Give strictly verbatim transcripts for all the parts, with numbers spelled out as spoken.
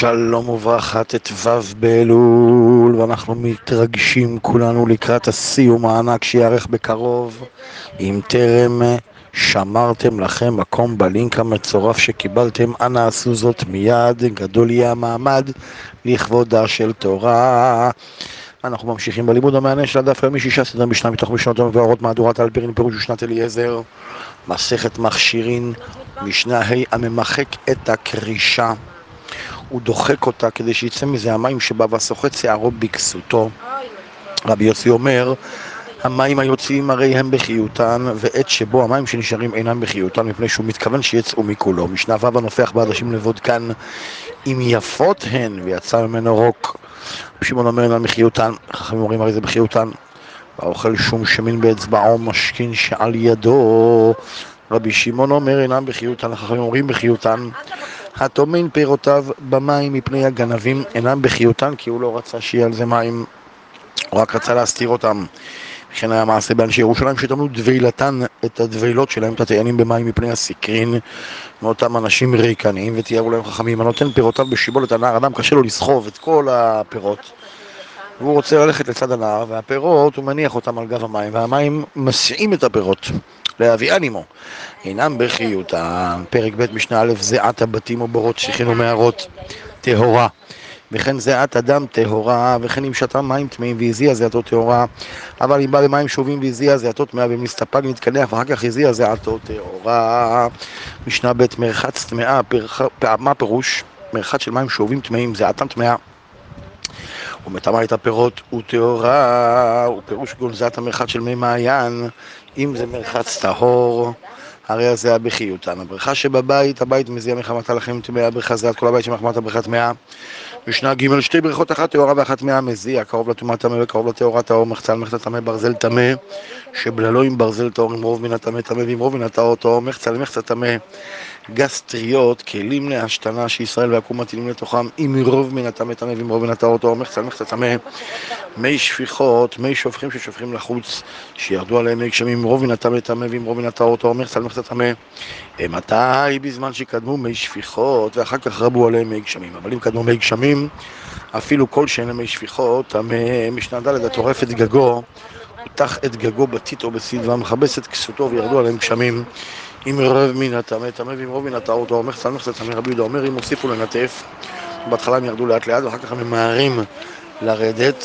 שלום וברכה, ט"ו באלול, ואנחנו מתרגשים כולנו לקראת הסיום הענק שיערך בקרוב. אם טרם שמרתם לכם מקום בלינק המצורף שקיבלתם, אנא עשו זאת מיד, גדול יהיה המעמד לכבודה של תורה. אנחנו ממשיכים בלימוד המענה של הדף היומי, שישה סדרי משנה מתוך משנות ומבוארות מהדורת אלפרין, פירוש ושנת אליעזר, מסכת מכשירין, משנה ה' הממחק את הקרישה ודוחק אותה כדי שיצא מזה המים שבא וסוחט שערו בכסותו. רבי יוסי אומר, המים היוצאים הרי הם בחיותן, ועת שבו המים שנשארים אינם בחיותן, מפני שהוא מתכוון שיצאו מכולו. משנה ו' הנופח בעדשים לבודקן, אם יפות הן ויצא ממנו רוק. שמעון אומר אינם בחיותן, חכמים אומרים הרי זה בחיותן. והאוכל שום שמין באצבעו משכין שעל ידו. רבי שמעון אומר אינם בחיותן, חכמים אומרים בחיותן. הטומן פירותיו במים מפני הגנבים אינם בחיותן, כי הוא לא רצה שיהיה על זה מים, הוא רק רצה להסתיר אותם. וכן היה מעשה באנשי ירושלים שטמנו דבילתן, את הדבילות שלהם, את התעיינים במים מפני הסקרין מאותם אנשים ריקניים, ותיארו להם חכמים, הנותן פירותיו בשיבולת הנהר, אדם קשה לו לסחוב את כל הפירות, והוא רוצה ללכת לצד הנהר, והפירות הוא מניח אותם על גב המים, והמים מסיעים את הפירות להביאן עמו, אינם בחיותן. פרק ב' משנה א', זיעת הבתים או בורות שיחין ומערות טהורה, וכן זיעת אדם טהורה, וכן אם שתה מים טמאים והזיע זיעתו טהורה, אבל אם בא למים שאובים והזיע זיעתו טמאה ומסתפק מתקלח ואחר כך הזיע זיעתו טהורה. משנה ב' מרחץ טמאה, מה פירוש? מרחץ של מים שאובים טמאים, זיעתם טמאה ומטמא את הפירות וטהורה, ופירוש גונזת המרחץ של מי מעיין, אם זה מרחץ טהור, הרי הזה הבחיותן. הברכה שבבית, הבית מזיע מחמתה לכם טמאה, ברכה זיעת כל הבית שמחמת הברכה טמאה. משנה ג' שתי ברכות, אחת טהורה ואחת טמאה, מזיע, קרוב לטומאה טמא וקרוב לטהורה טהור, מחצה על מחצה טמא, ברזל טמא, שבללו עם ברזל טהור, עם רוב מן הטמא טמא ועם רוב מן הטהור טהור, מחצה על מחצה טמא. גסטריות, כלים להשתנה שישראל והקום מטילים לתוכם, עם רוב מן הטמא טמא ועם רוב מן הטהור טהור, מחצה על מחצה טמא. מי שפיכות, מי שופכים ששופכים לחוץ, שירדו עליהם מי גשמים, עם רוב מן הטמא טמא ועם רוב מן הטהור טהור, מחצה על מחצה טמא. מתי? בזמן שקדמו מי שפיכות ואחר כך רבו עליהם מי גשמים. אבל אם קדמו מי גשמים, אפילו כל שאין למי שפיכות, משנה ד' הטורף את גגו, פתח את גגו בתית או בסיד והמכבס את כסותו וירדו עליהם גשמים, עם רב מן הטמא טמא ועם רוב מן הטהור טהור, מחצה על מחצה טמא. רבי יהודה אומר, אם הוסיפו לנטף, בהתחלה הם ירדו לאט לאט ואחר כך הם ממהרים לרדת.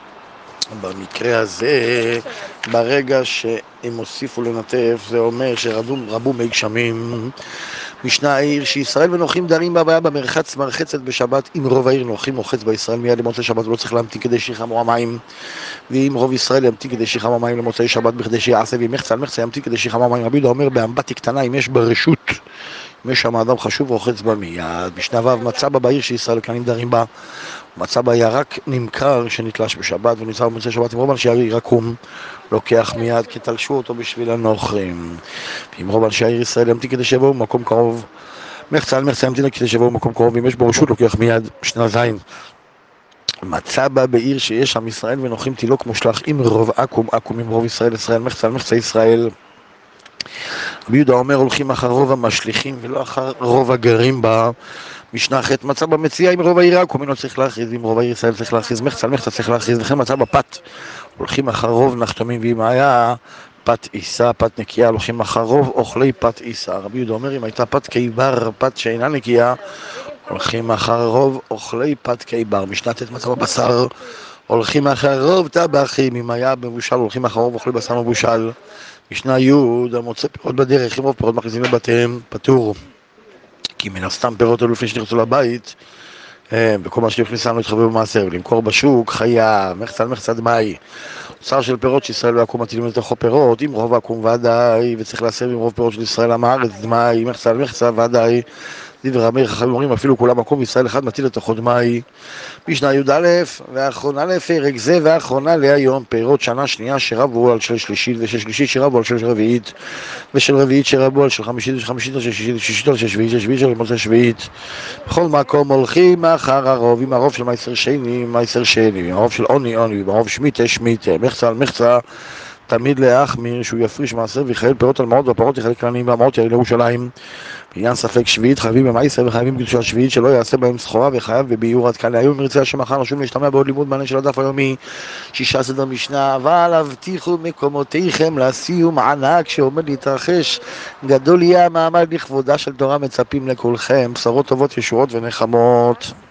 במקרה הזה, ברגע שהם הוסיפו לנטף, זה אומר שרבו מי גשמים. משנה העיר שישראל ונוחים דרים בבעיה במרחץ מרחצת בשבת, אם רוב העיר נוחים מוחץ בישראל מיד למוצאי שבת, ולא צריך להמתין כדי שיחמו המים, ואם רוב ישראל ימתין כדי שיחמו המים למוצאי שבת בכדי שיעשה, ואם מחצה על מחצה ימתין כדי שיחמו המים. רבי יהודה אומר באמבטי קטנה, אם יש ברשות, אם יש שם אדם חשוב רוחץ בה מיד. משנה ו' מצא בה בעיר שישראל וכנים דרים בה, מצא בה ירק נמכר שנתלש בשבת ונמצא במוצאי שבת, עם רוב אנשי העיר ירקום לוקח מיד כי תלשו אותו בשביל הנוכרים. ואם רוב אנשי העיר ישראל ימתין כדי שיבואו במקום קרוב, מחצה על מחצה ימתין כדי שיבואו במקום קרוב, ואם יש בו רשות לוקח מיד. משנה ז' מצא בה בעיר שיש עם ישראל ונוחים תילוק מושלך, עם רוב עקום עקום, עם רוב ישראל ישראל, מחצה על מחצה ישראל. רבי יהודה אומר הולכים אחר רוב המשליכים ולא אחר רוב הגרים בה. משנה ח' מצא במציאה עם רוב העיר עקום, אינו צריך להכריז, עם רוב העיר ישראל צריך להכריז, מחצה על מחצה צריך להכריז. וכן מצא בפת, הולכים אחר רוב נחתמים, ואם היה פת עיסה, פת נקייה, הולכים אחר רוב אוכלי פת עיסה. רבי יהודה אומר אם הייתה פת קיבר, פת שאינה נקייה, הולכים אחר רוב אוכלי פת קיבר. משנה ט' מצא בבשר, הולכים אחר רוב טבחים, אם היה מבושל הולכים אחר רוב אוכלי בשר מבושל. משנה י' המוצא פירות בדרך, עם רוב פירות מכניסים לבתיהם פטור, כי מן הסתם פירות אלו לפני שנכנסו לבית, וכל מה שנכנסה לא יתחבא במעשר, ולמכור בשוק חיה, מחצה על מחצה דמאי. אוצר של פירות שישראל והקום מטילים לתוכו פירות, עם רוב העקום ודאי, וצריך להסב עם רוב פירות של ישראל עם הארץ דמאי, מחצה על מחצה ודאי. דברי רבי חכמים אומרים אפילו כולם מקום ישראל אחד מטיל לתוכו דמאי. משנה י"א ואחרונה לפרק זה ואחרונה להיום, פירות שנה שנייה שרבו על של שלישית ושל שלישית שרבו על של רביעית ושל רביעית שרבו על של חמישית ושל חמישית ושל שישית ושישית על של שביעית ושביעית של מוצא שביעית. בכל מקום הולכים אחר הרוב, עם הרוב של מייסר שני מייסר שני, עם הרוב של עוני עוני, עם הרוב שמיתה שמיתה, מחצה על מחצה תמיד להחמיר שהוא יפריש מעשר ויחייל פירות על מעות והפרות יחלק לעניים והמעות יעלה לירושלים. בעניין ספק שביעית חייבים במעשר וחייבים קדושה שביעית שלא יעשה בהם סחורה וחייב בביאור. עד כאן להיום. נרצה השם מחר נשוב להשתמע בעוד לימוד מעניין של הדף היומי שישה סדר משנה. אבל הבטיחו מקומותיכם לסיום ענק שעומד להתרחש, גדול יהיה המעמד לכבודה של תורה, מצפים לכולכם בשורות טובות, ישועות ונחמות.